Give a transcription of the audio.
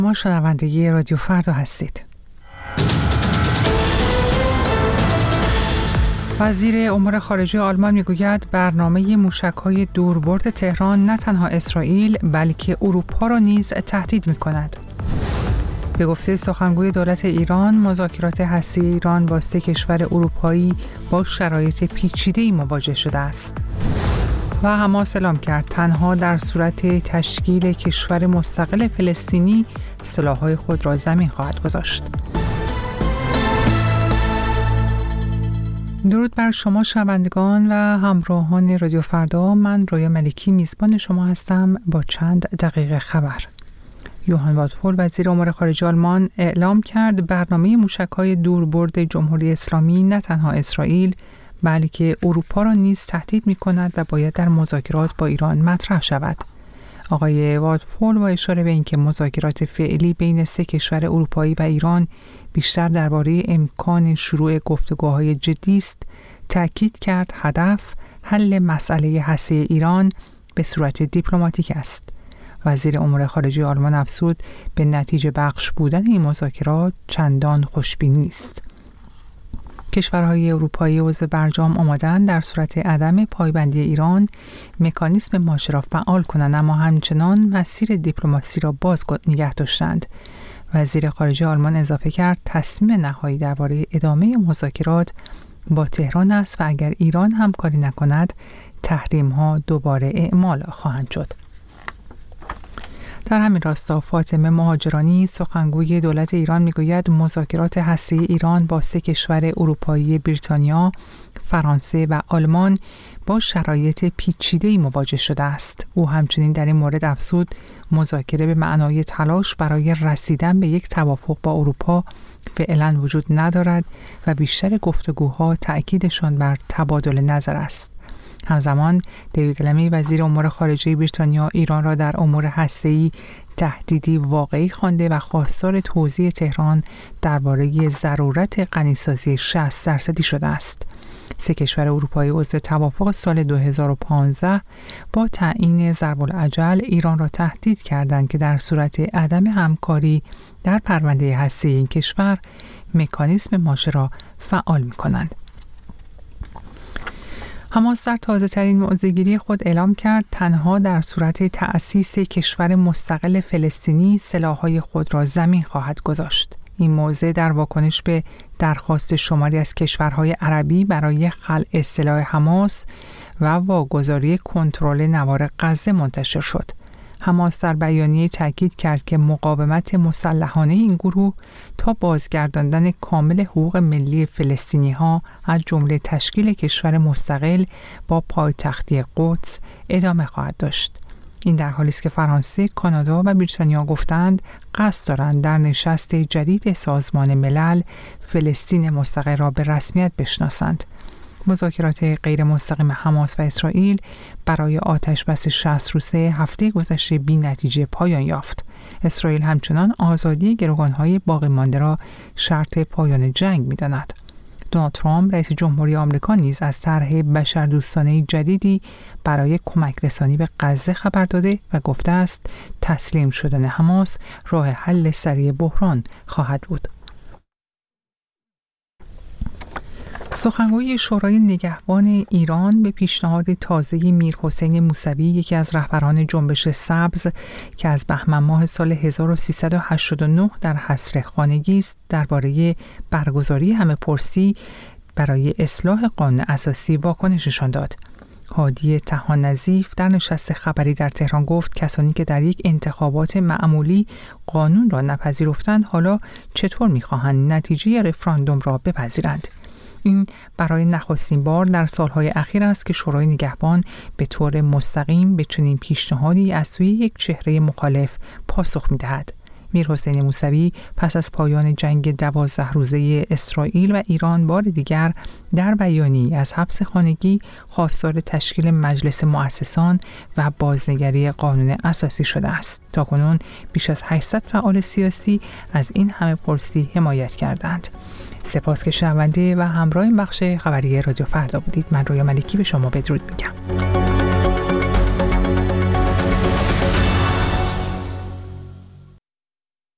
ما شنونده رادیو فردا هستید. وزیر امور خارجه آلمان میگوید برنامه موشک‌های دوربرد تهران نه تنها اسرائیل بلکه اروپا را نیز تهدید می‌کند. به گفته سخنگوی دولت ایران، مذاکرات هسته‌ای ایران با 3 کشور اروپایی با شرایط پیچیده‌ای مواجه شده است. و حماس اعلام کرد تنها در صورت تشکیل کشور مستقل فلسطینی سلاح‌های خود را زمین خواهد گذاشت. درود بر شما شنوندگان و همراهان رادیو فردا. من رویا ملکی میزبان شما هستم با چند دقیقه خبر. یوهان وادفول وزیر امور خارجه آلمان اعلام کرد برنامه موشک‌های دوربرد جمهوری اسلامی نه تنها اسرائیل بلکه اروپا را نیز تهدید می‌کند و باید در مذاکرات با ایران مطرح شود. آقای وادفول با اشاره به اینکه مذاکرات فعلی بین 3 کشور اروپایی و ایران بیشتر درباره امکان شروع گفتگوهای جدی است، تأکید کرد هدف حل مسئله هسته ایران به صورت دیپلماتیک است. وزیر امور خارجه آلمان افزود به نتیجه بخش بودن این مذاکرات چندان خوشبین نیست. کشورهای اروپایی عضو برجام آماده‌اند در صورت عدم پایبندی ایران مکانیسم ماشه را فعال کنند، اما همچنان مسیر دیپلماسی را باز نگه داشتند. وزیر خارجه آلمان اضافه کرد تصمیم نهایی درباره ادامه مذاکرات با تهران است و اگر ایران همکاری نکند تحریم‌ها دوباره اعمال خواهند شد. در همین راستا فاطمه مهاجرانی سخنگوی دولت ایران میگوید مذاکرات هسته‌ای ایران با 3 کشور اروپایی بریتانیا، فرانسه و آلمان با شرایط پیچیده‌ای مواجه شده است. او همچنین در این مورد افزود مذاکره به معنای تلاش برای رسیدن به یک توافق با اروپا فعلا وجود ندارد و بیشتر گفتگوها تأکیدشان بر تبادل نظر است. همزمان دیوید لمی وزیر امور خارجه بریتانیا ایران را در امور هسته‌ای تهدیدی واقعی خوانده و خواستار توضیح تهران درباره ضرورت غنیسازی 60% شده است. 3 کشور اروپایی عضو توافق سال 2015 با تعیین ضرب‌الاجل ایران را تهدید کردند که در صورت عدم همکاری در پرونده هسته‌ای این کشور مکانیسم ماشه را فعال می‌کنند. حماس در تازه‌ترین موضع‌گیری خود اعلام کرد تنها در صورت تأسیس کشور مستقل فلسطینی سلاح‌های خود را زمین خواهد گذاشت. این موضع در واکنش به درخواست شماری از کشورهای عربی برای خلع سلاح حماس و واگذاری کنترل نوار غزه منتشر شد. حماس در بیانیه تاکید کرد که مقاومت مسلحانه این گروه تا بازگرداندن کامل حقوق ملی فلسطینی‌ها از جمله تشکیل کشور مستقل با پایتختی قدس ادامه خواهد داشت. این در حالی است که فرانسه، کانادا و بریتانیا گفتند قصد دارند در نشست جدید سازمان ملل فلسطین مستقل را به رسمیت بشناسند. مذاکرات غیر مستقیم حماس و اسرائیل برای آتشبس 60 روزه هفته گذشته بی نتیجه پایان یافت. اسرائیل همچنان آزادی گروگان‌های باقی مانده را شرط پایان جنگ می‌داند. دونالد ترامپ رئیس جمهوری آمریکا نیز از طرح بشردوستانه جدیدی برای کمک رسانی به غزه خبر داده و گفته است تسلیم شدن حماس راه حل سریع بحران خواهد بود. سخنگوی شورای نگهبان ایران به پیشنهاد تازه میرحسین موسوی، یکی از رهبران جنبش سبز که از بهمن ماه سال 1389 در حصر خانگی است، درباره برگزاری همه‌پرسی برای اصلاح قانون اساسی واکنششان داد. هادی طحان نظیف در نشست خبری در تهران گفت کسانی که در یک انتخابات معمولی قانون را نپذیرفتند حالا چطور می‌خواهند نتیجه رفراندوم را بپذیرند؟ این برای نخستین بار در سالهای اخیر است که شورای نگهبان به طور مستقیم به چنین پیشنهادی از سوی یک چهره مخالف پاسخ می‌دهد. میرحسین موسوی پس از پایان جنگ 12 روزه اسرائیل و ایران بار دیگر در بیانیه‌ای از حبس خانگی خواستار تشکیل مجلس مؤسسان و بازنگری قانون اساسی شده است. تاکنون بیش از 800 فعال سیاسی از این همه‌پرسی حمایت کردند. سپاس که شنونده و همراه بخش خبری رادیو فردا بودید. من رویا ملکی به شما بدرود میگم.